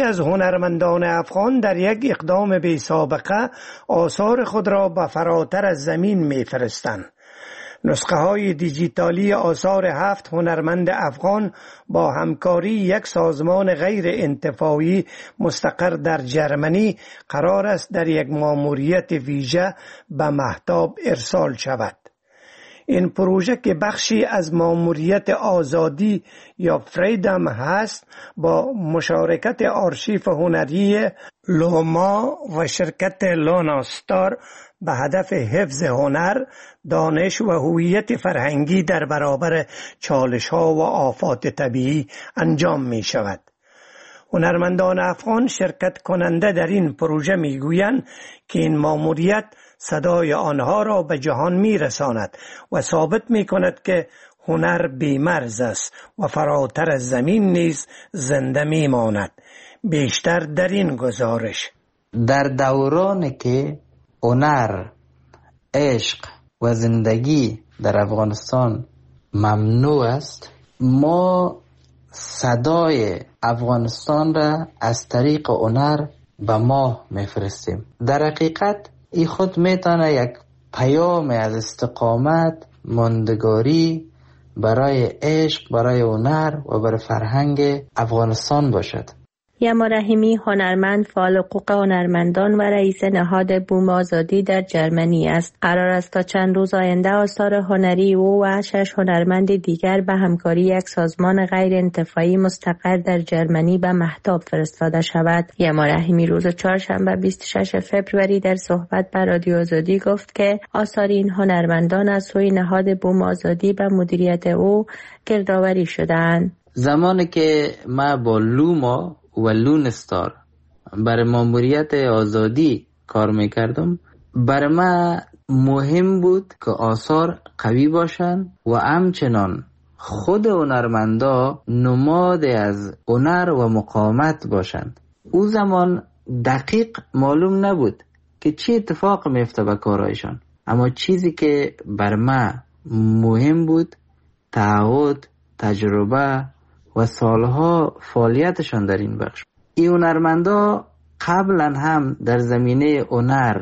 از هنرمندان افغان در یک اقدام بی سابقه آثار خود را به فراتر از زمین می‌فرستند. نسخه های دیجیتالی آثار 7 هنرمند افغان با همکاری یک سازمان غیر انتفاعی مستقر در جرمنی قرار است در یک ماموریت ویژه به مهتاب ارسال شود. این پروژه که بخشی از ماموریت آزادی یا فریدم هست، با مشارکت آرشیف هنری لوما و شرکت لوناستار به هدف حفظ هنر، دانش و هویت فرهنگی در برابر چالش‌ها و آفات طبیعی انجام می شود. هنرمندان افغان شرکت کننده در این پروژه می گویند که این ماموریت صدای آنها را به جهان می رساند و ثابت می کند که هنر بی‌مرز است و فراتر از زمین نیز زنده می ماند. بیشتر در این گزارش. در دورانی که هنر، عشق و زندگی در افغانستان ممنوع است، ما صدای افغانستان را از طریق هنر به ماه میفرستیم. در حقیقت این خود میتونه یک پیام از استقامت، ماندگاری برای عشق، برای هنر و برای فرهنگ افغانستان باشد. یما رحیمی هنرمند، فعال حقوق هنرمندان و رئیس نهاد بوم آزادی در جرمنی است. قرار است تا چند روز آینده آثار هنری او و 6 هنرمند دیگر به همکاری یک سازمان غیر انتفاعی مستقر در جرمنی به مهتاب فرستاده شود. یما رحیمی روز چهارشنبه 26 فوریه در صحبت با رادیو آزادی گفت که آثار این هنرمندان از سوی نهاد بوم آزادی به مدیریت او گردآوری شده‌اند. زمانی که ما با لوما و لونستار برای ماموریت آزادی کار میکردم، برای ما مهم بود که آثار قوی باشند و همچنان خود هنرمندا نماد از هنر و مقاومت باشند. او زمان دقیق معلوم نبود که چه اتفاق میفته به کارایشان، اما چیزی که بر ما مهم بود تعهد، تجربه و سالها فعالیتشان در این بخش. این هنرمندا قبلا هم در زمینه هنر،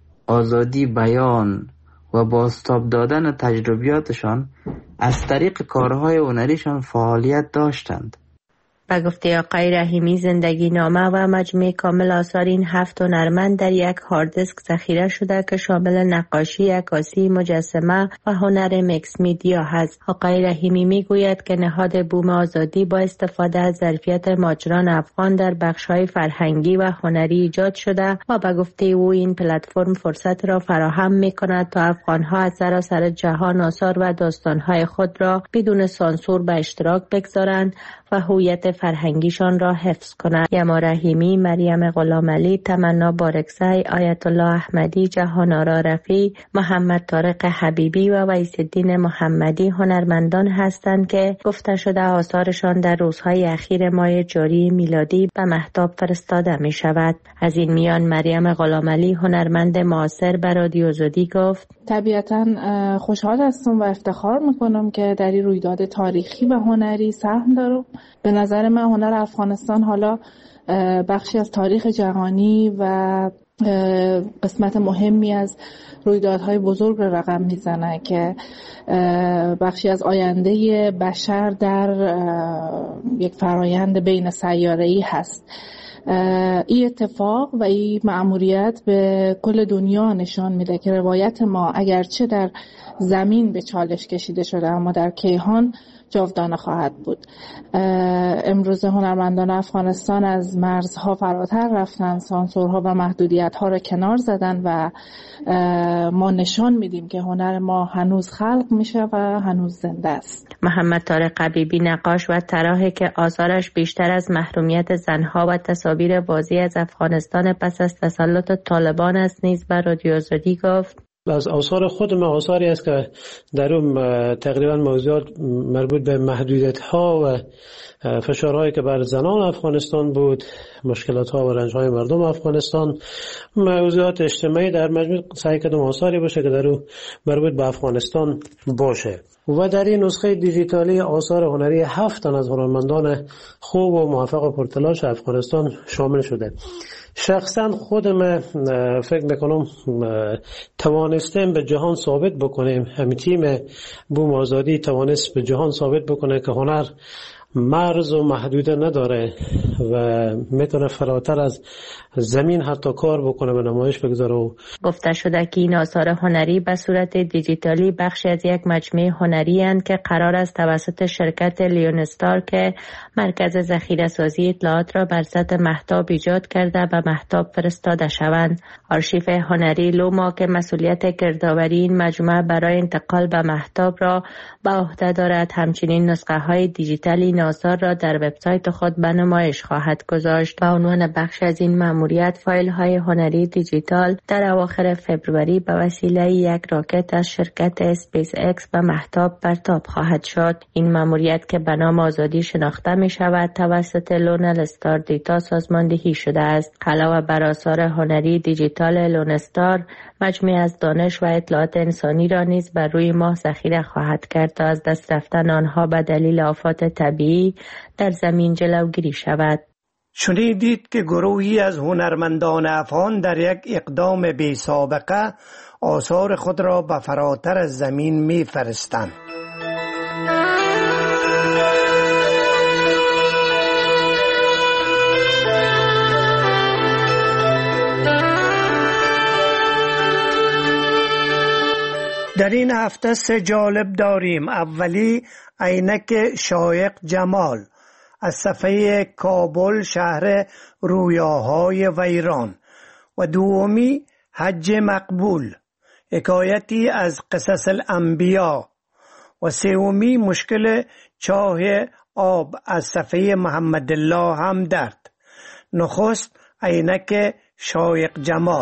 آزادی بیان و بازتاب دادن تجربیاتشان از طریق کارهای هنریشان فعالیت داشتند. به گفته آقای رحیمی، زندگی نامه و مجموعه کامل آثار این 7 هنرمند در یک هارد دیسک ذخیره شده که شامل نقاشی، عکاسی، مجسمه و هنر میکس میدیا هست. آقای رحیمی میگوید که نهاد بوم آزادی با استفاده از ظرفیت ماجران افغان در بخش‌های فرهنگی و هنری ایجاد شده و به گفته او این پلتفرم فرصت را فراهم می‌کند تا افغان‌ها از سراسر جهان آثار و داستان‌های خود را بدون سانسور به اشتراک بگذارند و هویت فرهنگیشان را حفظ کنند. یما رحیمی، مریم غلامعلی، تمنا بارکزی، آیت الله احمدی، جهان‌آرا رفیع، محمد طارق حبیبی و ویس الدین محمدی هنرمندان هستند که گفته شده آثارشان در روزهای اخیر ماه جاری میلادی به مهتاب فرستاده می شود. از این میان مریم غلامعلی هنرمند معاصر به رادیو آزادی گفت: طبیعتاً خوشحال هستم و افتخار میکنم که در این رویداد تاریخی و هنری سهم دارم. به نظر من هنر افغانستان حالا بخشی از تاریخ جهانی و قسمت مهمی از رویدادهای بزرگ را رقم میزنه که بخشی از آینده بشر در یک فرایند بین سیاره‌ای هست. این اتفاق و این مأموریت به کل دنیا نشان میده که روایت ما اگرچه در زمین به چالش کشیده شده اما در کیهان جاودانه خواهد بود. امروز هنرمندان افغانستان از مرزها فراتر رفتن، سانسورها و محدودیت‌ها را کنار زدن و ما نشان میدیم که هنر ما هنوز خلق میشه و هنوز زنده است. محمد طارق حبیبی، نقاش و طراحی که آثارش بیشتر از محرومیت زنها و تصاویر بازی از افغانستان پس از تسلط طالبان است، نیز به رادیو آزادی گفت: از آثار خود من آثاری است که در اون تقریبا موضوعات مربوط به محدودیت‌ها و فشارهایی که بر زنان افغانستان بود، مشکلات‌ها و رنج‌های مردم افغانستان، موضوعات اجتماعی در مجموع سعی کردم آثاری باشه که در اون مربوط به افغانستان باشه. و در این نسخه دیجیتالی آثار هنری 7 تن از هنرمندان خوب و موفق و پرتلاش افغانستان شامل شده. شخصا خودم فکر میکنم توانستیم به جهان ثابت بکنیم، همین تیم بوم آزادی توانست به جهان ثابت بکنه که هنر مرز و محدوده نداره و میتونه فراتر از زمین حتی کار بکنه و نمایش بگذاره. گفته شده که این آثار هنری به صورت دیجیتالی بخشی از یک مجموعه هنری اند که قرار است توسط شرکت لیونستار که مرکز ذخیره سازی اطلاعات را بر سطح مهتاب ایجاد کرده به مهتاب فرستاده شوند. آرشیو هنری لوما که مسئولیت گردآوری این مجموعه برای انتقال به مهتاب را به عهده دارد، همچنین نسخه های دیجیتالی آثار را در وبسایت خود به نمایش خواهد گذاشت. به عنوان بخش از این مأموریت فایل های هنری دیجیتال در اواخر فوریه به وسیله یک راکت از شرکت اسپیس اکس به مهتاب پرتاب خواهد شد. این مأموریت که به نام آزادی شناخته می شود توسط لونل استار دیتا سازماندهی شده است. علاوه بر آثار هنری دیجیتال لونستار، مجموعه از دانش و اطلاعات انسانی را نیز بر روی ماه ذخیره خواهد کرد تا از دست رفتن آنها به دلیل آفات طبیعی در زمین جلوگیری شود. شنیدید که گروهی از هنرمندان افغان در یک اقدام بی سابقه آثار خود را به فراتر از زمین می فرستند. در این هفته 3 جالب داریم. اولی عینک شایق جمال از صفحه کابل شهر رویاهای ویران و دومی حج مقبول حکایتی از قصص الانبیا و سومی مشکل چاه آب از صفحه محمد الله همدرد. نخست عینک شایق جمال.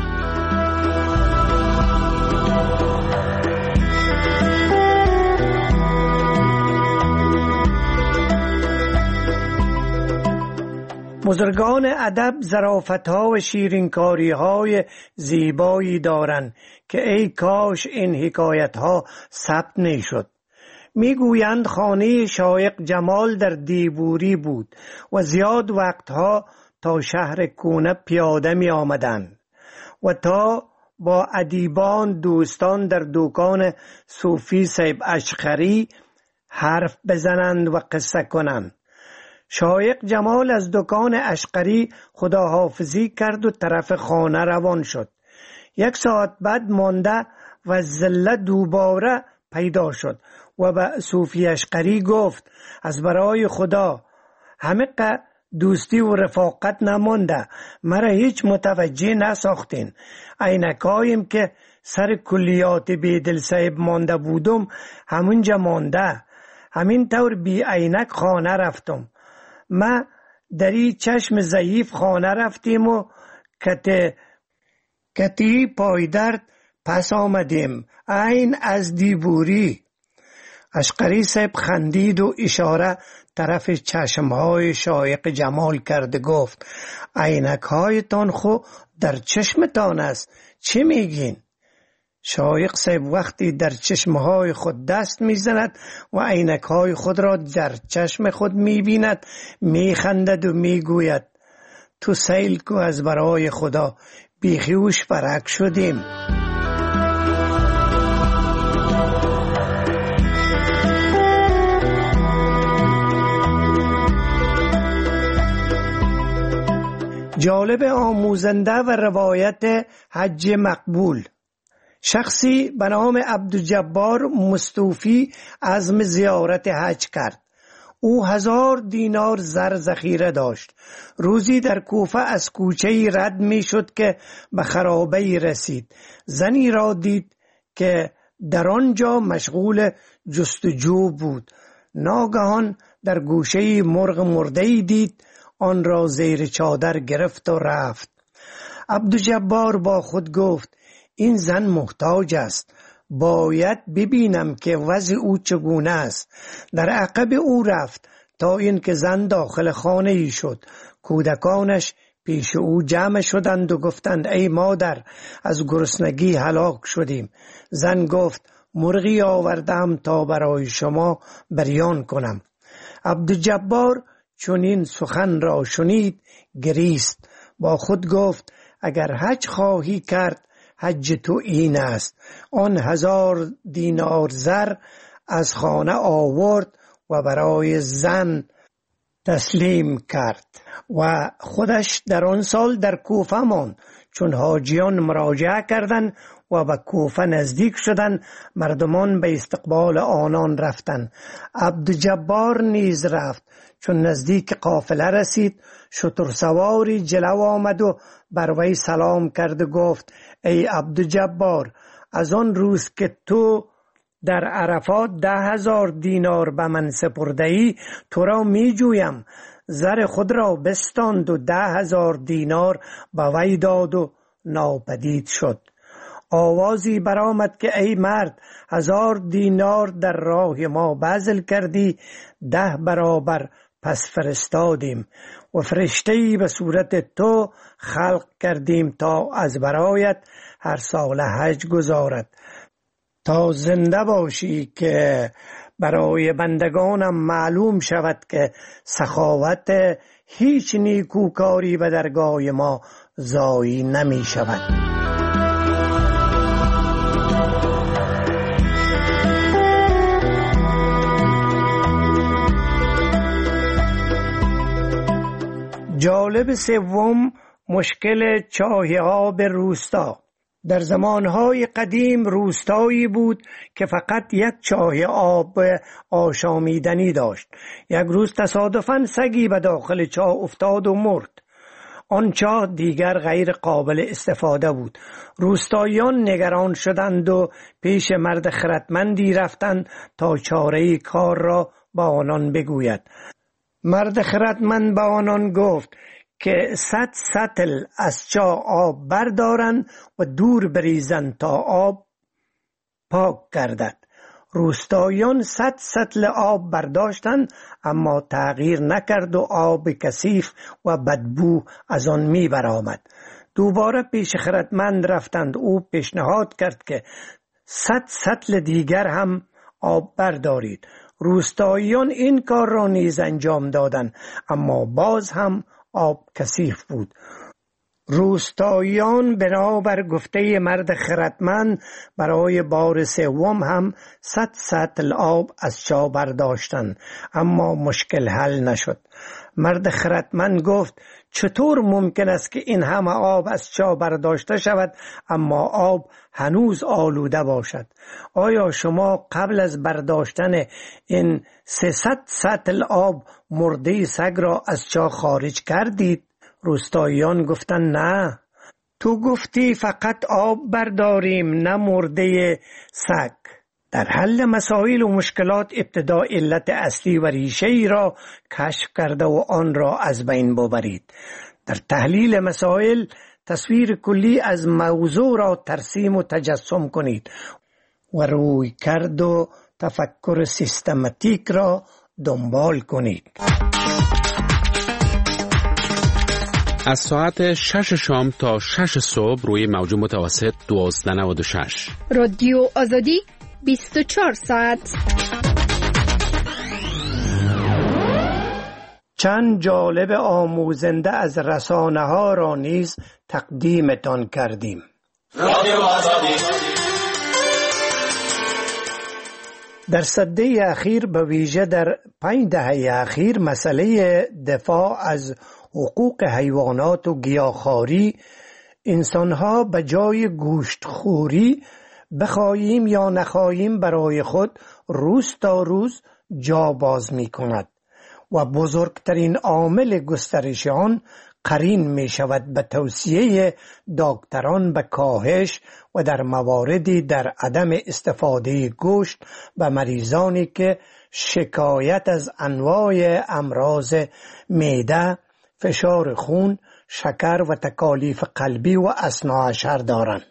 بزرگان ادب ظرافت‌ها و شیرینکاری‌های زیبایی دارند که ای کاش این حکایت‌ها ثبت نشد. میگویند خانه شایق جمال در دیبوری بود و زیاد وقتها تا شهر کونه پیاده می آمدند و تا با ادیبان دوستان در دکان صوفی صاحب اشقری حرف بزنند و قصه کنند. شایق جمال از دکان اشقری خداحافظی کرد و طرف خانه روان شد. 1 ساعت بعد مانده و زله دوباره پیدا شد و به صوفی اشقری گفت از برای خدا همه دوستی و رفاقت نمانده، مرا هیچ متوجه نساختین. عینکایم که سر کلیات بیدل صاحب مانده بودم همونجا مانده، همین طور بی عینک خانه رفتم. ما در این چشم ضعیف خانه رفتیم و کتی پایدرد پس آمدیم. عین از دیبوری. اشقری صاحب خندید و اشاره طرف چشمهای شایق جمال کرد، گفت عینک هایتان خو در چشمتان است، چی میگین؟ شایق صاحب وقتی در چشمهای خود دست میزند و عینکهای خود را در چشم خود میبیند میخندد و میگوید تو سیل کو از برای خدا، بیخیوش برک شدیم. جالب آموزنده و روایت حج مقبول. شخصی به نام عبدالجبار مستوفی عزم زیارت حج کرد. او 1000 دینار زر ذخیره داشت. روزی در کوفه از کوچه‌ای رد می شد که به خرابه‌ای رسید. زنی را دید که در آنجا مشغول جستجو بود. ناگهان در گوشه‌ای مرغ مرده‌ای دید، آن را زیر چادر گرفت و رفت. عبدالجبار با خود گفت این زن محتاج است، باید ببینم که وضع او چگونه است. در عقب او رفت تا اینکه زن داخل خانه ای شد. کودکانش پیش او جمع شدند و گفتند ای مادر، از گرسنگی هلاک شدیم. زن گفت مرغی آوردم تا برای شما بیان کنم. عبدالجبار چون این سخن را شنید گریست، با خود گفت اگر حج خواهی کرد حج تو این است. آن 1000 دینار زر از خانه آورد و برای زن تسلیم کرد و خودش در آن سال در کوفه ماند. چون حاجیان مراجعه کردند و به کوفه نزدیک شدند، مردمان به استقبال آنان رفتند. عبدالجبار نیز رفت. چون نزدیک قافله رسید، شترسواری جلو آمد و بر وی سلام کرد و گفت ای عبدالجبار، از آن روز که تو در عرفات 10,000 دینار به من سپرده ای، تو را می جویم. زر خود را بستاند و 10,000 دینار به وی داد و ناپدید شد. آوازی برآمد که ای مرد، 1000 دینار در راه ما بذل کردی، 10 برابر پس فرستادیم و فرشته‌ای به صورت تو خلق کردیم تا از برایت هر سال حج گزارد، تا زنده باشی که برای بندگانم معلوم شود که سخاوت هیچ نیکوکاری به درگاه ما ضایع نمی شود. جالب سوم، مشکل چاه آب روستا. در زمانهای قدیم روستایی بود که فقط یک چاه آب آشامیدنی داشت. یک روز تصادفاً سگی به داخل چاه افتاد و مرد. آن چاه دیگر غیر قابل استفاده بود. روستاییان نگران شدند و پیش مرد خردمندی رفتند تا چاره کار را با آنان بگوید. مرد خردمند با آنان گفت که 100 سطل از چاه آب بردارند و دور بریزند تا آب پاک گردد. روستاییان 100 سطل آب برداشتند، اما تغییر نکرد و آب کثیف و بدبو از آن می برآمد. دوباره پیش خردمند رفتند. او پیشنهاد کرد که 100 سطل دیگر هم آب بردارید. روستاییان این کار را نیز انجام دادند، اما باز هم آب کثیف بود. روستاییان بنابر گفته مرد خردمند برای بار سوم هم 100 سطل آب از چاه برداشتند، اما مشکل حل نشد. مرد خردمند گفت چطور ممکن است که این همه آب از چاه برداشته شود اما آب هنوز آلوده باشد؟ آیا شما قبل از برداشتن این 300 سطل آب مرده سگ را از چاه خارج کردید؟ روستاییان گفتند نه، تو گفتی فقط آب برداریم، نه مرده سگ. در حل مسائل و مشکلات ابتدا علت اصلی و ریشه ای را کشف کرده و آن را از بین ببرید. در تحلیل مسائل تصویر کلی از موضوع را ترسیم و تجسم کنید و روی کرد و تفکر سیستماتیک را دنبال کنید. از ساعت 6 شام تا 6 صبح روی موج متوسط 1296 رادیو آزادی 24 ساعت. چند جالب آموزنده از رسانه ها را نیز تقدیمتان کردیم. رادیو آزادی. در سده اخیر، به ویژه در 5 دهه اخیر، مسئله دفاع از حقوق حیوانات و گیاهخواری، انسانها به جای گوشتخوری بخواهیم یا نخواهیم برای خود روز تا روز جا باز می کند و بزرگترین عامل گسترش آن قرین می شود به توصیه دکتران به کاهش و در مواردی در عدم استفاده گوشت به مریضانی که شکایت از انواع امراض معده، فشار خون، شکر و تکالیف قلبی و اثناعشر دارند.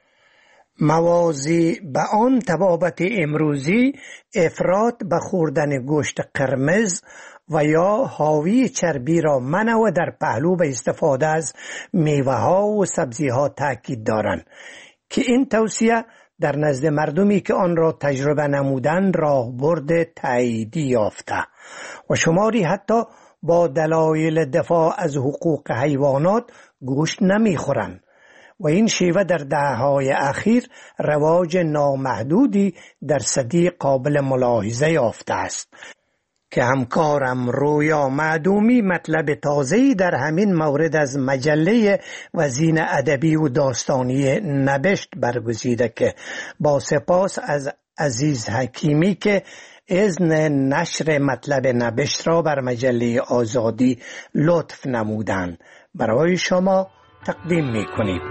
موازی به آن طبابت امروزی افراط به خوردن گوشت قرمز و یا حاوی چربی را منع و در پهلو به استفاده از میوه ها و سبزی ها تاکید دارند که این توصیه در نزد مردمی که آن را تجربه نمودند راهبرد تاییدی یافته و شماری حتی با دلایل دفاع از حقوق حیوانات گوشت نمیخورند و این شیوه در دهه‌های اخیر رواج نامحدودی در صدی قابل ملاحظه یافته است که همکارم رویا معدومی مطلب تازه‌ای در همین مورد از مجله وزین ادبی و داستانی نبشت برگزیده که با سپاس از عزیز حکیمی که اذن نشر مطلب نبشت را بر مجله آزادی لطف نمودند برای شما تقدیم می‌کنیم.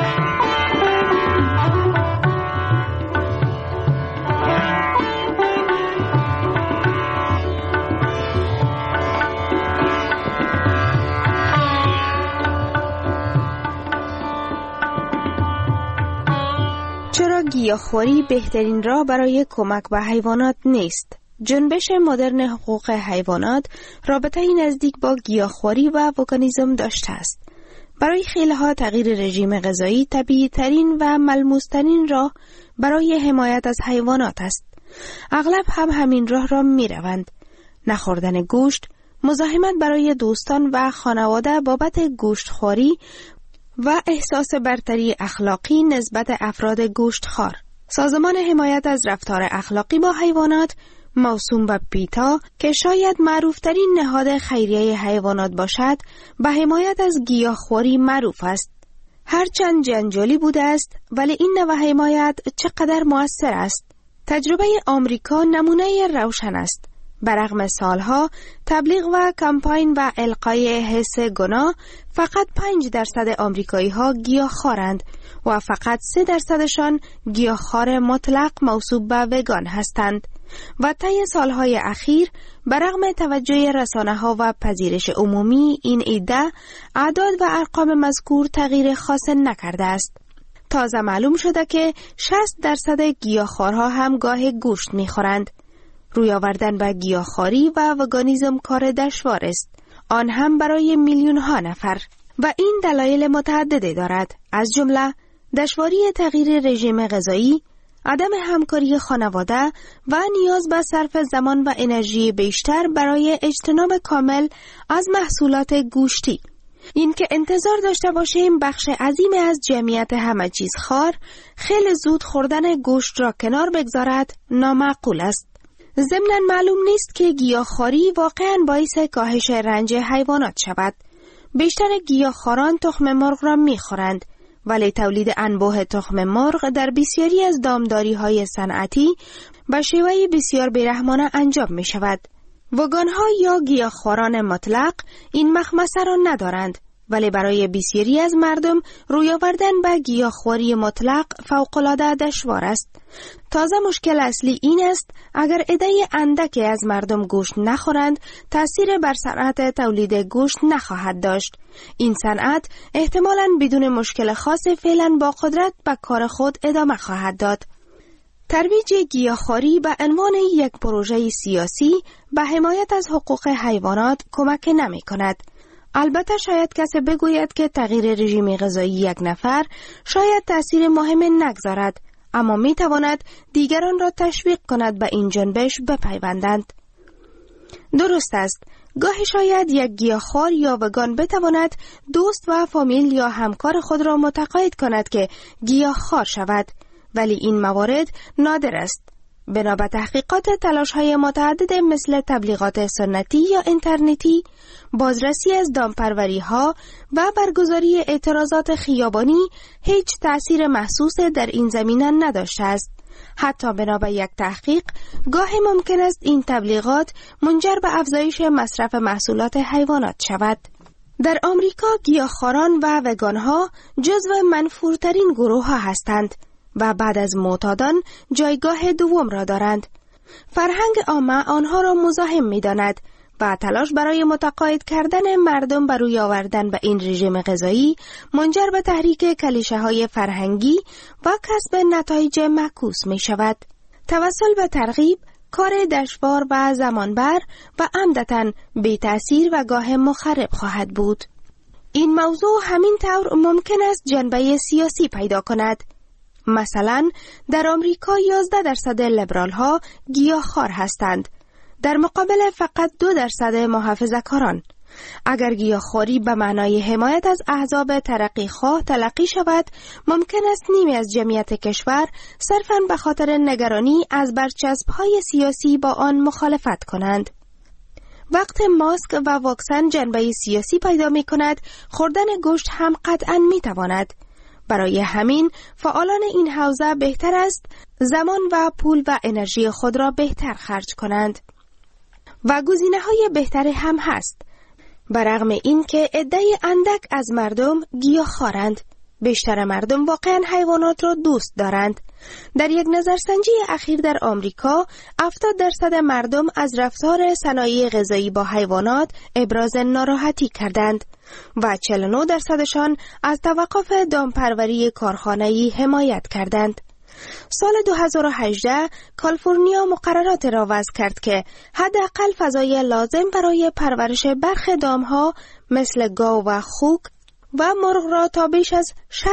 چرا گیاهخواری بهترین راه برای کمک به حیوانات نیست؟ جنبش مدرن حقوق حیوانات رابطه‌ای نزدیک با گیاهخواری و وگانیسم داشته است. برای خیلی‌ها تغییر رژیم غذایی طبیعی‌ترین و ملموس‌ترین راه برای حمایت از حیوانات است. اغلب هم همین راه را می‌روند. نخوردن گوشت، مزاحمت برای دوستان و خانواده بابت گوشتخواری و احساس برتری اخلاقی نسبت افراد گوشتخوار. سازمان حمایت از رفتار اخلاقی با حیوانات موسوم به پیتا که شاید معروفترین نهاد خیریه حیوانات باشد به حمایت از گیاهخواری معروف است. هرچند جنجالی بوده است ولی این نوع حمایت چقدر مؤثر است. تجربه آمریکا نمونه روشن است. برغم سالها تبلیغ و کمپاین و القای حس گناه فقط 5% آمریکایی ها گیاهخوارند و فقط 3%شان گیاهخوار مطلق موصوف به وگان هستند و طی سالهای اخیر برغم توجه رسانه‌ها و پذیرش عمومی این ایده اعداد و ارقام مذکور تغییر خاص نکرده است. تازه معلوم شده که 60% گیاهخوارها هم گاه گوشت می‌خورند. روی آوردن به گیاهخواری و وگانیسم کار دشوار است، آن هم برای میلیون‌ها نفر و این دلایل متعددی دارد، از جمله دشواری تغییر رژیم غذایی، عدم همکاری خانواده و نیاز به صرف زمان و انرژی بیشتر برای اجتناب کامل از محصولات گوشتی. این که انتظار داشته باشیم بخش عظیمی از جمعیت همه چیز خوار خیلی زود خوردن گوشت را کنار بگذارد نامعقول است. ضمناً معلوم نیست که گیاهخواری واقعاً باعث کاهش رنج حیوانات شود. بیشتر گیاهخواران تخم مرغ را می‌خورند، ولی تولید انبوه تخم مرغ در بسیاری از دامداری‌های صنعتی به شیوه بسیار بیرحمانه انجام می‌شود. وگان‌ها یا گیاهخواران مطلق این مخمسه را ندارند، ولی برای بسیاری از مردم روی آوردن به گیاهخواری مطلق فوق‌العاده دشوار است. تازه مشکل اصلی این است اگر عده اندکی از مردم گوشت نخورند تأثیر بر صنعت تولید گوشت نخواهد داشت. این صنعت احتمالاً بدون مشکل خاص فعلاً با قدرت به کار خود ادامه خواهد داد. ترویج گیاهخواری به عنوان یک پروژه سیاسی به حمایت از حقوق حیوانات کمک نمی کند. البته شاید کسی بگوید که تغییر رژیم غذایی یک نفر شاید تأثیر مهم نگذارد، اما می تواند دیگران را تشویق کند به این جنبش بپیوندند. درست است، گاهی شاید یک گیاهخوار یا وگان بتواند دوست و فامیل یا همکار خود را متقاعد کند که گیاهخوار شود، ولی این موارد نادر است. بنا به تحقیقات تلاش‌های متعدد مثل تبلیغات سنتی یا اینترنتی، بازرسی از دامپروری‌ها و برگزاری اعتراضات خیابانی هیچ تأثیر محسوس در این زمینه نداشته است. حتی بنا به یک تحقیق، گاهی ممکن است این تبلیغات منجر به افزایش مصرف محصولات حیوانات شود. در آمریکا گیاهخواران و وگان‌ها جزو منفورترین گروه‌ها هستند و بعد از معتادان جایگاه دوم را دارند. فرهنگ عامه آنها را مزاحم می‌داند و تلاش برای متقاعد کردن مردم بر روی آوردن به این رژیم غذایی منجر به تحریک کلیشه‌های فرهنگی و کسب نتایج معکوس می‌شود. توسل به ترغیب کار دشوار و زمانبر و عمدتاً بی تأثیر و گاه مخرب خواهد بود. این موضوع همین طور ممکن است جنبه سیاسی پیدا کند. مثلا در آمریکا 11% لیبرال ها گیاهخوار هستند، در مقابل فقط 2% محافظه‌کاران. اگر گیاهخواری به معنای حمایت از احزاب ترقیخواه تلقی شود، ممکن است نیمی از جمعیت کشور صرفاً به خاطر نگرانی از برچسب‌های سیاسی با آن مخالفت کنند. وقت ماسک و واکسن جنبه سیاسی پیدا می کند، خوردن گوشت هم قطعاً می تواند. برای همین فعالان این حوزه بهتر است زمان و پول و انرژی خود را بهتر خرج کنند. و گزینه‌های بهتری هم هست. برغم این که عده اندک از مردم گیاهخوارند، بیشتر مردم واقعاً حیوانات را دوست دارند. در یک نظرسنجی اخیر در آمریکا 70% مردم از رفتار صنایع غذایی با حیوانات ابراز ناراحتی کردند و 49%شان از توقف دامپروری کارخانه‌ای حمایت کردند. سال 2018 کالیفرنیا مقررات را وضع کرد که حداقل فضای لازم برای پرورش برخی دامها مثل گاو و خوک و مرغ را تا بیش از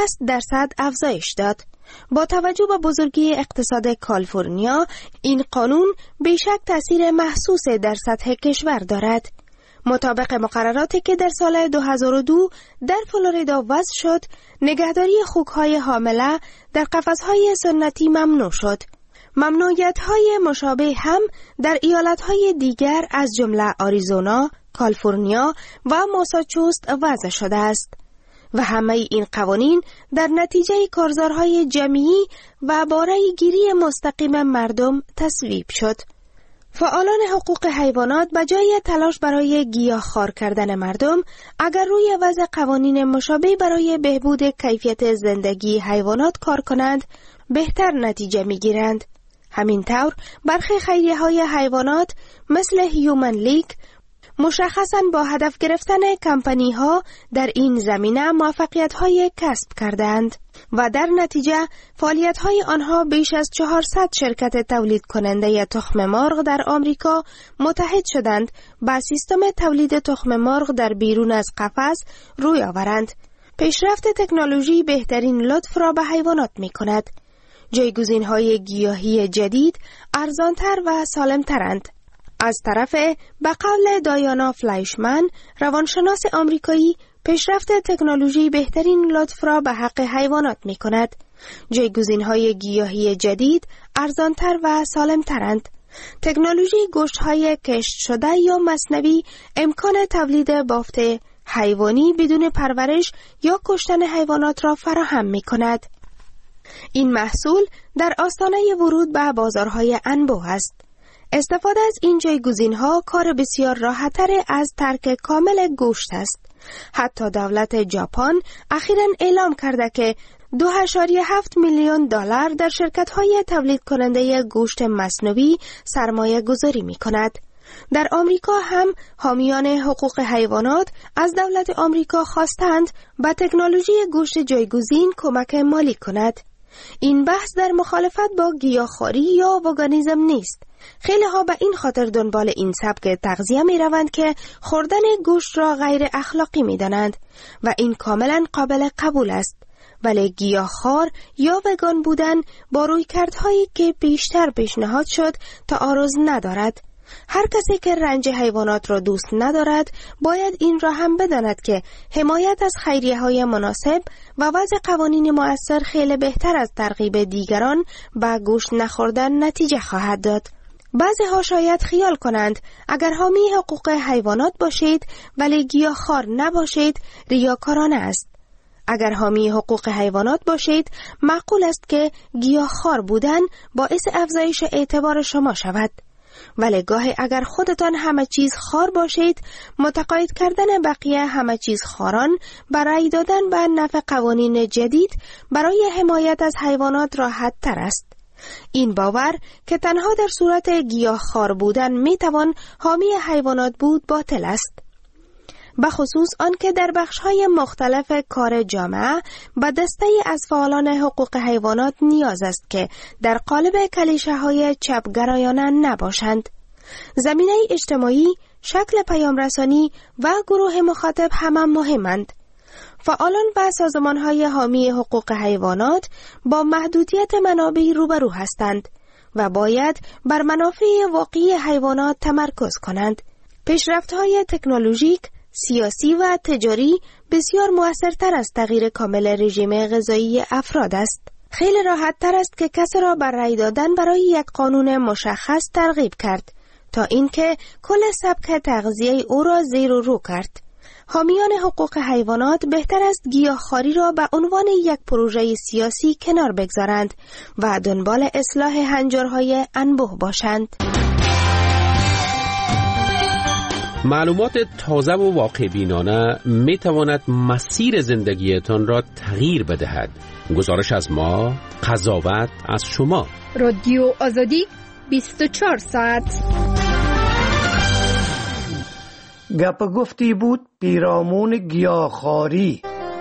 60% افزایش داد. با توجه به بزرگی اقتصاد کالیفرنیا، این قانون بیشک تأثیر محسوس در سطح کشور دارد. مطابق مقرراتی که در سال 2002 در فلوریدا وضع شد، نگهداری خوک‌های حامله در قفس‌های سنتی ممنوع شد. ممنوعیت‌های مشابه هم در ایالت‌های دیگر از جمله آریزونا، کالیفرنیا و ماساچوست وضع شده است. و همه این قوانین در نتیجه کارزارهای جمعی و باره‌ای گیری مستقیم مردم تصویب شد. فعالان حقوق حیوانات به جای تلاش برای گیاهخوار کردن مردم، اگر روی وضع قوانین مشابه برای بهبود کیفیت زندگی حیوانات کار کنند، بهتر نتیجه می‌گیرند. همینطور برخی خیریه‌های حیوانات مثل هیومن لیگ مشخصاً با هدف گرفتن کمپانی‌ها در این زمینه موفقیت‌های کسب کردند و در نتیجه فعالیت‌های آنها بیش از 400 شرکت تولید کننده تخم مرغ در آمریکا متحد شدند با سیستم تولید تخم مرغ در بیرون از قفس روی آورند. پیشرفت تکنولوژی بهترین لطف را به حیوانات می‌کند. جایگزین‌های گیاهی جدید ارزان‌تر و سالم‌ترند. از طرف به قول دایانا فلایشمن، روانشناس آمریکایی، پیشرفت تکنولوژی بهترین لطف را به حق حیوانات می کند. جایگزین‌های گیاهی جدید ارزان‌تر و سالم‌ترند. تکنولوژی گوشت‌های کشت شده یا مصنوعی امکان تولید بافت حیوانی بدون پرورش یا کشتن حیوانات را فراهم می کند. این محصول در آستانه ورود به بازارهای انبوه است. استفاده از این جایگزین‌ها کار بسیار راحت‌تر از ترک کامل گوشت است. حتی دولت ژاپن اخیراً اعلام کرده که $2.7 میلیون در شرکت‌های تولید کننده گوشت مصنوعی سرمایه گذاری می‌کند. در آمریکا هم حامیان حقوق حیوانات از دولت آمریکا خواستند به تکنولوژی گوشت جایگزین کمک مالی کند. این بحث در مخالفت با گیاهخواری یا وگانیسم نیست. خیلی ها به این خاطر دنبال این سبک تغذیه می روند که خوردن گوشت را غیر اخلاقی می دانند و این کاملا قابل قبول است. ولی گیاهخوار یا وگان بودن با رویکردهایی که بیشتر پیشنهاد شد تعارض ندارد. هر کسی که رنج حیوانات را دوست ندارد باید این را هم بداند که حمایت از خیریه‌های مناسب و وضع قوانین مؤثر خیلی بهتر از ترغیب دیگران به گوشت نخوردن نتیجه خواهد داد. بعضی ها شاید خیال کنند اگر حامی حقوق حیوانات باشید ولی گیاهخوار نباشید ریاکارانه است. اگر حامی حقوق حیوانات باشید معقول است که گیاهخوار بودن باعث افزایش اعتبار شما شود. ولی گاهی اگر خودتان همه چیز خوار باشید، متقاعد کردن بقیه همه چیز خواران برای دادن به نفع قوانین جدید برای حمایت از حیوانات راحت تر است. این باور که تنها در صورت گیاهخوار بودن میتوان حامی حیوانات بود باطل است. بخصوص آن که در بخش‌های مختلف کار جامعه به دسته از فعالان حقوق حیوانات نیاز است که در قالب کلیشه‌های چپگرایانه نباشند. زمینه اجتماعی، شکل پیامرسانی و گروه مخاطب همه مهمند. فعالان و سازمان‌های حامی حقوق حیوانات با محدودیت منابعی روبرو هستند و باید بر منافع واقعی حیوانات تمرکز کنند. پیشرفت‌های تکنولوژیک، سیاسی و تجاری بسیار مؤثرتر از تغییر کامل رژیم غذایی افراد است. خیلی راحت تر است که کسی را بر رأی دادن برای یک قانون مشخص ترغیب کرد تا اینکه کل سبک تغذیه او را زیر و رو کرد. حامیان حقوق حیوانات بهتر است گیاهخواری را به عنوان یک پروژه سیاسی کنار بگذارند و دنبال اصلاح هنجارهای انبوه باشند. معلومات تازه و واقع بینانه می تواند مسیر زندگیتان را تغییر بدهد. گزارش از ما، قضاوت از شما. رادیو آزادی 24 ساعت. گپ گفتی بود پیرامون گیاهخواری.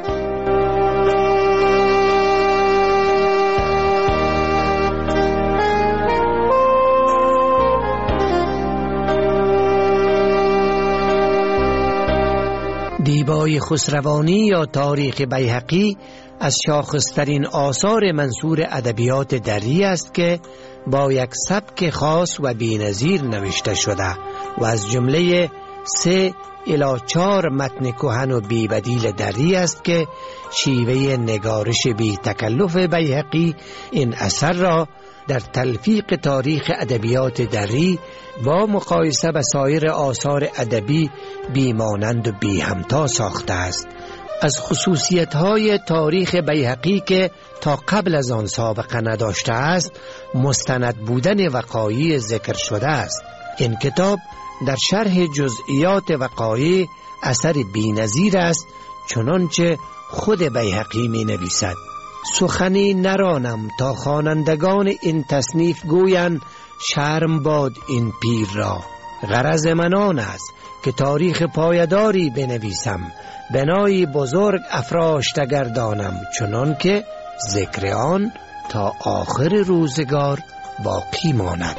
دیبای خسروانی یا تاریخ بیهقی از شاخصترین آثار منثور ادبیات دری است که با یک سبک خاص و بی‌نظیر نوشته شده و از جمله 3 الی 4 متن کهن و بی‌بدیل دری است که شیوه نگارش بی تکلف بیهقی این اثر را در تلفیق تاریخ ادبیات دری با مقایسه با سایر آثار ادبی بیمانند و بی همتا ساخته است. از خصوصیت‌های تاریخ بیهقی که تا قبل از آن سابقه نداشته است، مستند بودن وقایع ذکر شده است. این کتاب در شرح جزئیات وقایع اثر بی‌نظیر است، چنانچه خود بیهقی می نویسد: سخنی نرانم تا خوانندگان این تصنیف گویند شرم باد این پیر را. غرض من آن است که تاریخ پایداری بنویسم، بنایی بزرگ افراشته گردانم، چنان که ذکر آن تا آخر روزگار باقی ماند.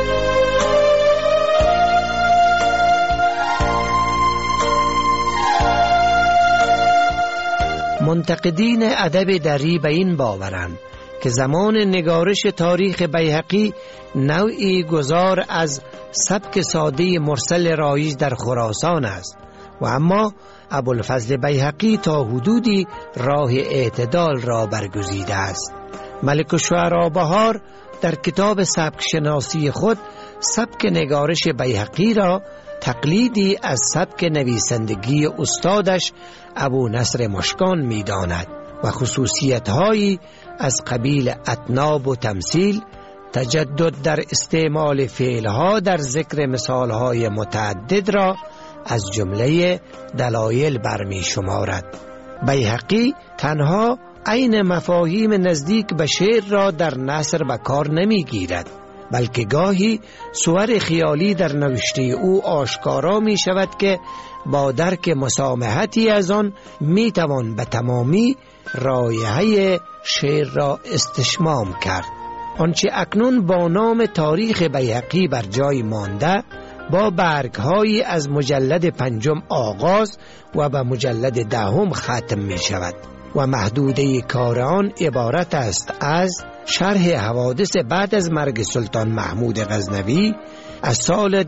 منتقدین ادب دری به این باورند که زمان نگارش تاریخ بیهقی نوعی گذار از سبک ساده مرسل رایج در خراسان است و اما ابوالفضل بیهقی تا حدودی راه اعتدال را برگزیده است. ملک الشعراء بهار در کتاب سبک شناسی خود سبک نگارش بیهقی را تقلیدی از سبک نویسندگی استادش ابو نصر مشکان می داند و خصوصیت‌هایی از قبیل اطناب و تمثیل، تجدد در استعمال فعلها در ذکر مثالهای متعدد را از جمله دلایل برمی شمارد. بیهقی تنها عین مفاهیم نزدیک به شعر را در نثر به کار نمی گیرد، بلکه گاهی صور خیالی در نوشته او آشکارا می شود که با درک مسامحتی از آن می توان به تمامی رایحه شعر را استشمام کرد. آنچه اکنون با نام تاریخ بیهقی بر جای مانده با برگ‌هایی از مجلد 5 آغاز و به مجلد 10 ختم می شود و محدوده کار آن عبارت است از شرح حوادث بعد از مرگ سلطان محمود غزنوی از سال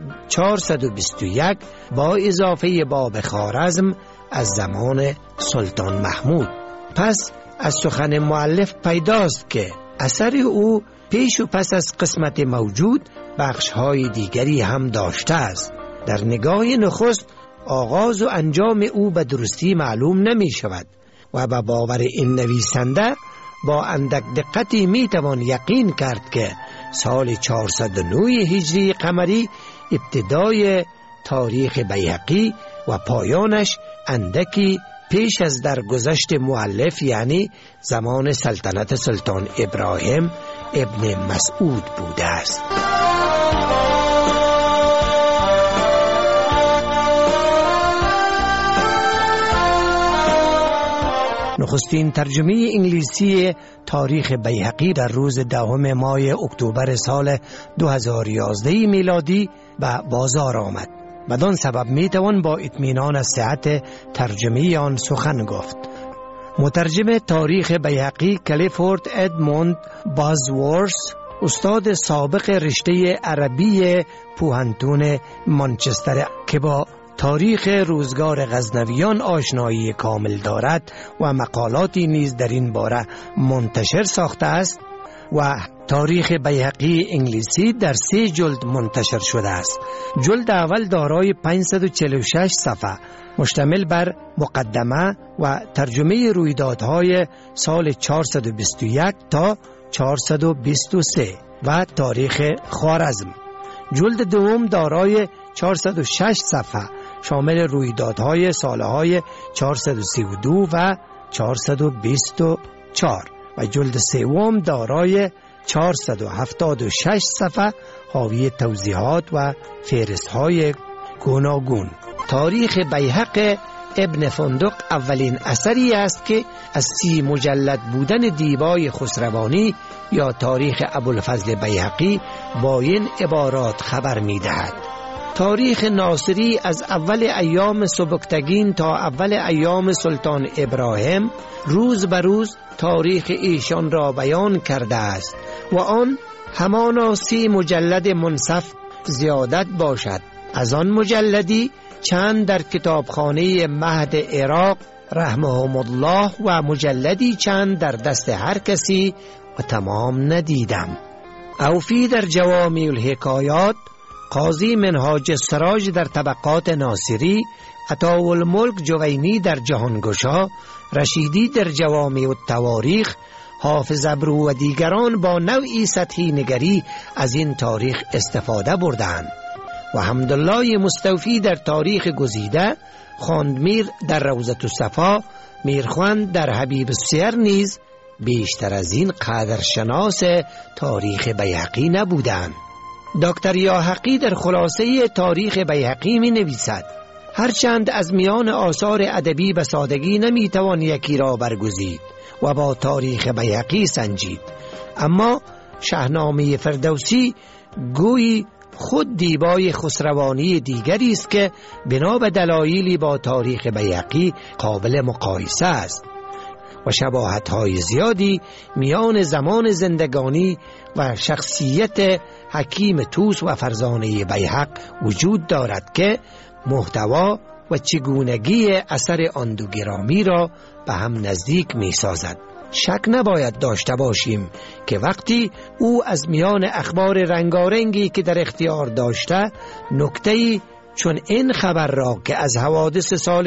421 با اضافه باب خوارزم از زمان سلطان محمود. پس از سخن مؤلف پیداست که اثر او پیش و پس از قسمت موجود بخش‌های دیگری هم داشته است. در نگاه نخست آغاز و انجام او به درستی معلوم نمی شود و به باور این نویسنده با اندک دقتی می توان یقین کرد که سال 409 هجری قمری ابتدای تاریخ بیهقی و پایانش اندکی پیش از درگذشت مؤلف، یعنی زمان سلطنت سلطان ابراهیم ابن مسعود بوده است. نخستین ترجمه انگلیسی تاریخ بیهقی در روز 10 ماه اکتبر سال 2011 میلادی به بازار آمد. بدان سبب میتوان با اطمینان از صحت ترجمه آن سخن گفت مترجم تاریخ بیهقی کلیفورد ادموند بازورث، استاد سابق رشته عربی پوهنتون مانچستر که با تاریخ روزگار غزنویان آشنایی کامل دارد و مقالاتی نیز در این باره منتشر ساخته است و تاریخ بیهقی انگلیسی در 3 جلد منتشر شده است. جلد اول دارای 546 صفحه مشتمل بر مقدمه و ترجمه رویدادهای سال 421 تا 423 و تاریخ خوارزم. جلد دوم دارای 406 صفحه شامل رویدادهای سالهای 432 و 424 و جلد سوم دارای 476 صفحه حاوی توضیحات و فهرست‌های گوناگون. تاریخ بیهق ابن فندق اولین اثری است که از 30 مجلد بودن دیبای خسروانی یا تاریخ ابوالفضل بیهقی با این عبارات خبر می‌دهد: تاریخ ناصری از اول ایام سبکتگین تا اول ایام سلطان ابراهیم روز به روز تاریخ ایشان را بیان کرده است و آن همانا 30 مجلد منصف زیادت باشد. از آن مجلدی چند در کتابخانه مهد عراق رحمهم الله و مجلدی چند در دست هر کسی و تمام ندیدم. اوفی در جوامع الحکایات، قاضی منهاج السراج در طبقات ناصری، عطاءالملک جوینی در جهانگشا، رشیدی در جوامع التواریخ، حافظ ابرو و دیگران با نوعی سطحی نگری از این تاریخ استفاده بردند و حمدالله مستوفی در تاریخ گزیده، خواندمیر در روضة الصفا، میرخوند در حبیب السیر نیز بیشتر از این قدرشناس تاریخ بیهقی نبودند. دکتر یاحقی در خلاصه تاریخ بیهقی می نویسد: هرچند از میان آثار ادبی به سادگی نمی توان یکی را برگزید و با تاریخ بیهقی سنجید، اما شاهنامه فردوسی گویی خود دیبای خسروانی دیگری است که بنا به دلایلی با تاریخ بیهقی قابل مقایسه است و شباهت‌های زیادی میان زمان زندگانی و شخصیت حکیم طوس و فرزانه بیهق وجود دارد که محتوا و چگونگی اثر آن دو گرامی را به هم نزدیک می سازد. شک نباید داشته باشیم که وقتی او از میان اخبار رنگارنگی که در اختیار داشته نکته‌ای چون این خبر را که از حوادث سال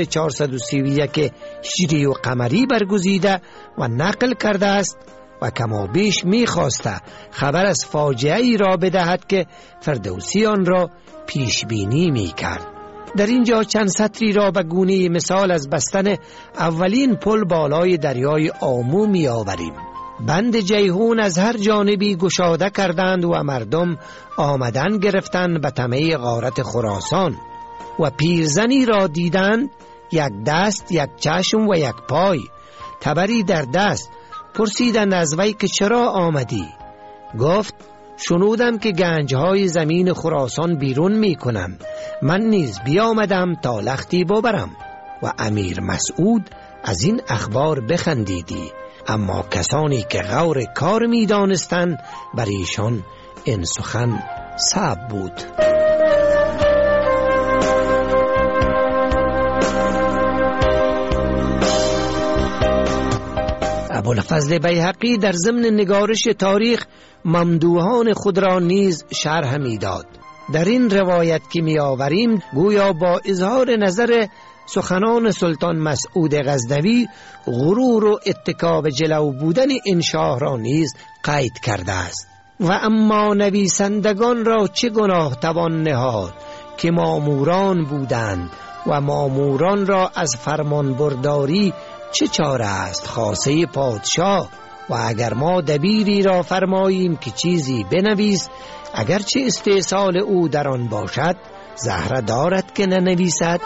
431 هجری و قمری برگزیده و نقل کرده است و کما بیش می‌خواسته خبر از فاجعه‌ای را بدهد که فردوسی آن را پیش بینی می‌کرد. در اینجا چند سطری را به گونه مثال از بستن اولین پل بالای دریای آمو می آوریم. بند جیهون از هر جانبی گشاده کردند و مردم آمدن گرفتند به طمع غارت خراسان و پیرزنی را دیدند، یک دست، یک چشم و یک پای، تبری در دست. پرسیدند از وی که چرا آمدی؟ گفت شنودم که گنجهای زمین خراسان بیرون می کنم، من نیز بیامدم تا لختی ببرم. و امیر مسعود از این اخبار بخندیدی، اما کسانی که غور کار می دانستند بر ایشان این سخن صعب بود. ابوالفضل بیهقی در ضمن نگارش تاریخ ممدوحان خود را نیز شرح می داد. در این روایت که می آوریم گویا با اظهار نظر سخنان سلطان مسعود غزنوی غرور و اتکا به جلو بودن این شاه را نیز قید کرده است. و اما نویسندگان را چه گناه توان نهاد که ماموران بودند و ماموران را از فرمان برداری چه چاره است خاصه پادشاه. و اگر ما دبیری را فرماییم که چیزی بنویس، اگرچه استحصال او در آن باشد، زهره دارد که ننویسد.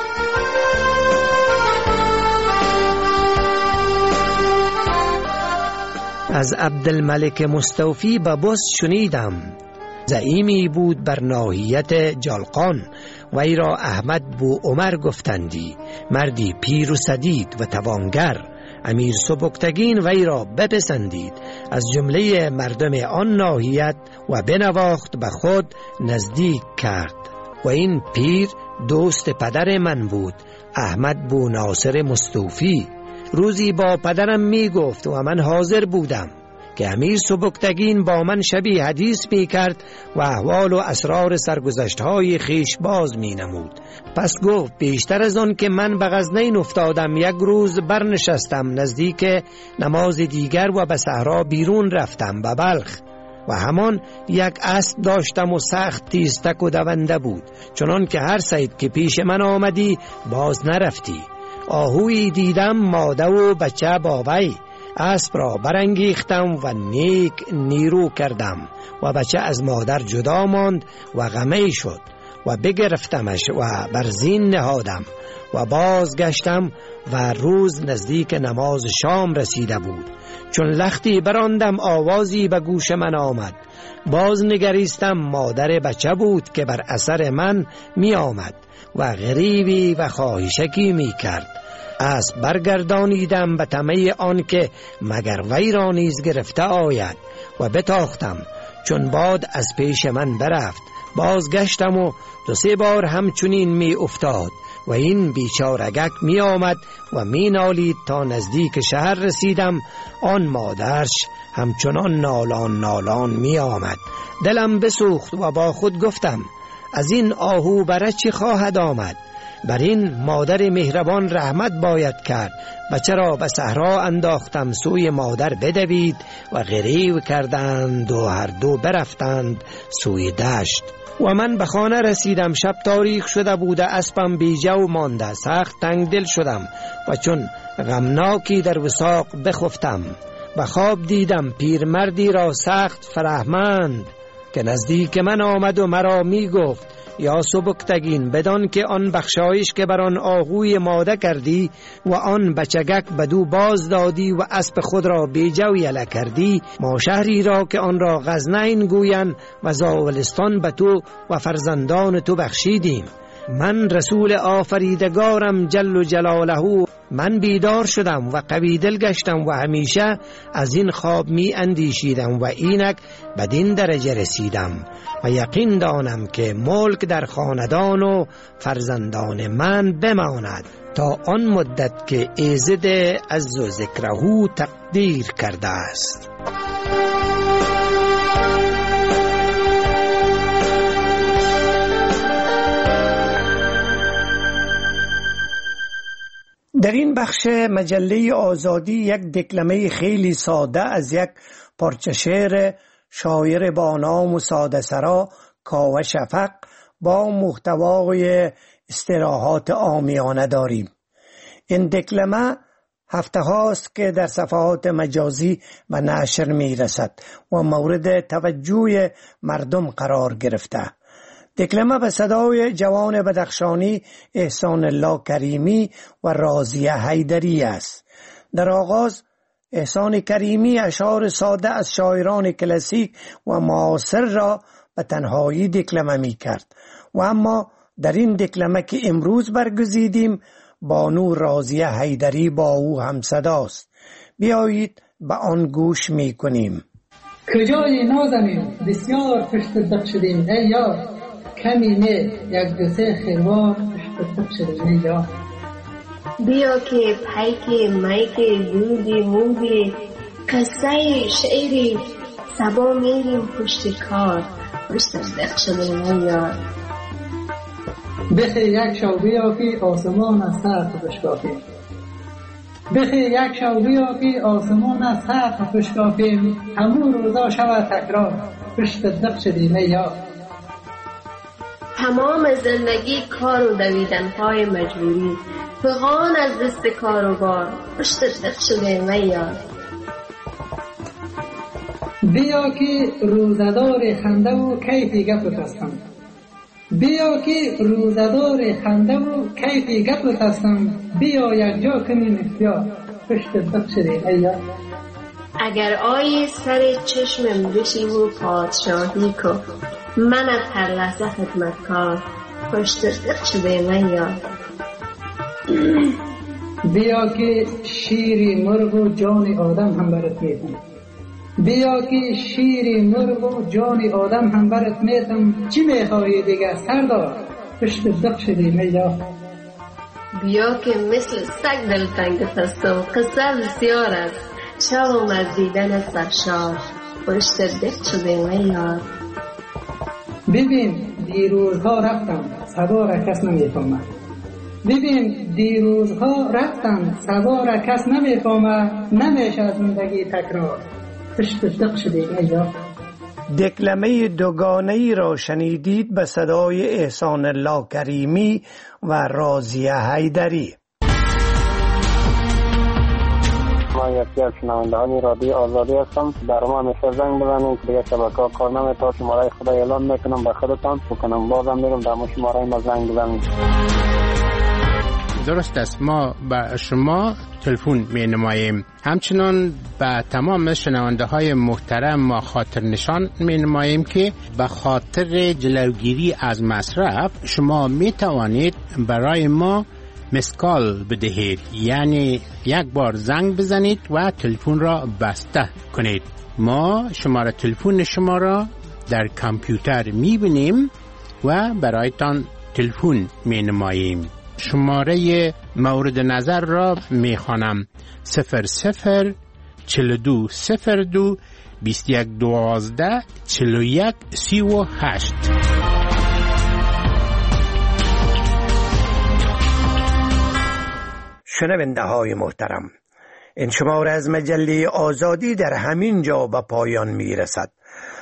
از عبدالملک مستوفی به بس شنیدم، زعیمی بود بر ناحیت جالقان، وی را احمد بو عمر گفتندی، مردی پیر و سدید و توانگر، امیر سبکتگین وی را بپسندید از جمله مردم آن ناحیت و بنواخت به خود نزدیک کرد. و این پیر دوست پدر من بود، احمد بو ناصر مستوفی. روزی با پدرم می گفت و من حاضر بودم که امیر سبکتگین با من شبی حدیث می کرد و احوال و اسرار سرگذشت‌های خیش باز می نمود. پس گفت بیشتر از آن که من به غزنین افتادم، یک روز برنشستم نزدیک نماز دیگر و به صحرا بیرون رفتم به بلخ و همان یک اسب داشتم و سخت تیزتک و دونده بود، چنان که هر صید که پیش من آمدی باز نرفتی. آهویی دیدم ماده و بچه با وی، اسب را برانگیختم و نیک نیرو کردم و بچه از مادر جدا ماند و غمی شد و بگرفتمش و بر زین نهادم و بازگشتم و روز نزدیک نماز شام رسیده بود. چون لختی براندم آوازی به گوش من آمد، باز نگریستم، مادر بچه بود که بر اثر من می آمد و غریبی و خواهشکی می کرد. اسب برگردانیدم به طمع آن که مگر وی را نیز گرفته آید و بتاختم. چون باد از پیش من برفت، بازگشتم و 2-3 بار همچنین می افتاد و این بیچارگک می آمد و می نالید تا نزدیک شهر رسیدم. آن مادرش همچنان نالان می آمد. دلم بسوخت و با خود گفتم از این آهو برای چی خواهد آمد؟ بر این مادر مهربان رحمت باید کرد. بچه را به صحرا انداختم، سوی مادر بدوید و غریو کردند و هر دو برفتند سوی دشت. و من به خانه رسیدم، شب تاریک شده بوده، اسبم بیجو مانده، سخت تنگ دل شدم و چون غمناکی در وثاق بخفتم. به خواب دیدم پیرمردی را سخت فرهمند که نزدیک من آمد و مرا می گفت یا سبکتگین، بدان که آن بخشایش که بر آن آهوی ماده کردی و آن بچگک بدو باز دادی و اسب خود را بیجو یله کردی، ما شهری را که آن را غزنین گوین و زاولستان به تو و فرزندان تو بخشیدیم. من رسول آفریدگارم جل جلاله، من بیدار شدم و قوی دل گشتم و همیشه از این خواب می اندیشیدم و اینک بدین درجه رسیدم و یقین دانم که ملک در خاندان و فرزندان من بماند تا آن مدت که ایزد عز و ذکره تقدیر کرده است. در این بخش مجله آزادی یک دکلمه خیلی ساده از یک پارچه شعر شاعر با نام و ساده سرا کاوه شفق با محتوای استراحات عامیانه داریم. این دکلمه هفته هاست که در صفحات مجازی و نشر می رسد و مورد توجه مردم قرار گرفته. دکلمه به صدای جوان بدخشانی احسان الله کریمی و راضیه حیدری است. در آغاز احسان کریمی اشعار ساده از شاعران کلاسیک و معاصر را به تنهایی دکلمه می کرد و اما در این دکلمه که امروز برگزیدیم بانو راضیه حیدری با او هم صداست. بیایید به آن گوش می کنیم. کجای نازمین بسیار پشت دق شدیم ای یار، کمی نه 1-2-3 خیروار پشت دق شدیم ای یار. بیا که پیک میک دودی مودی قصه شعری سبا میریم پشت کار پشت دق شدیم ای یار. بخی یک شو بیا که آسمان از سقف بشکافیم، بخی یک شو بیا که آسمان از سقف بشکافیم، همون روزا شود تکرار پشت دق شدیم ای یار. تمام زندگی کار و دویدن پای مجبوری، فغان از دست کار و بار پشت دق شدیم ای یار. بیا که روزدار خنده و کیفی گپ بفستم، بیا که روزدار خنده و کیفی گپ بفستم، بیا یک جا کنیم اختیار پشت دق شدیم ای یار. اگر آیی سر چشمم بشی و پادشاهی کو، من از هر لحظه خدمتکار پشت دق شدیم ای یار. بیا که شیر مرغ و جان آدم هم برات میتم، بیا که شیر مرغ و جان آدم هم برات میتم. چی میخوایی دیگه سردار؟ پشت دق شدی میجا. بیا که مثل سگ دلتنگت هستم، قصه بسیار است، شوم از دیدن سرشار، پشت دق شدی میجا. ببین دیروزها رفتم صدا را کس نمیفهمه، ببین دیروزها رفتم صدا را کس نمیفهمه، نمیشه از زندگی تکرار، پشت دق شدی میجا. دکلمه دوگانه‌ای را شنیدید به صدای احسان الله کریمی و راضیه حیدری. ما یکی از شنوندگان رادیو آزادی هستم. در ما همیشه زنگ بزنید، دیگه شبکه‌ها کار نمی‌کنه. شماره خدا اعلام میکنم به خودتان بکنم، بازم میرم در شماره ما زنگ بزنید. درست است، ما به شما تلفن می نماییم. همچنان به تمام شنونده های محترم ما خاطر نشان می نماییم که به خاطر جلوگیری از مصرف شما می توانید برای ما مسکال بدهید، یعنی یک بار زنگ بزنید و تلفن را بسته کنید. ما شماره تلفن شما را در کامپیوتر می بینیم و برایتان تلفن می نماییم. شماره مورد نظر را می خوانم: 00 42 02 21 12 41 38. شنونده های محترم، این شماره از مجله آزادی در همین جا به پایان می رسد.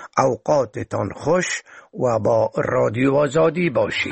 اوقاتتان خوش و با رادیو آزادی باشید.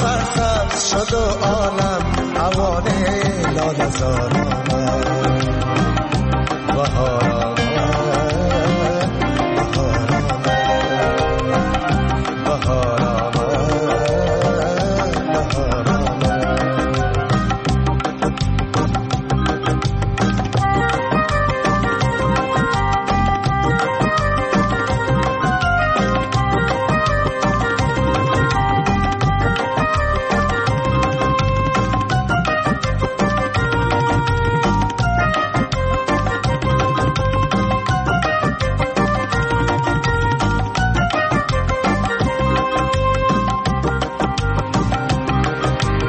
شد و عالم اوانه لاله زار آمد.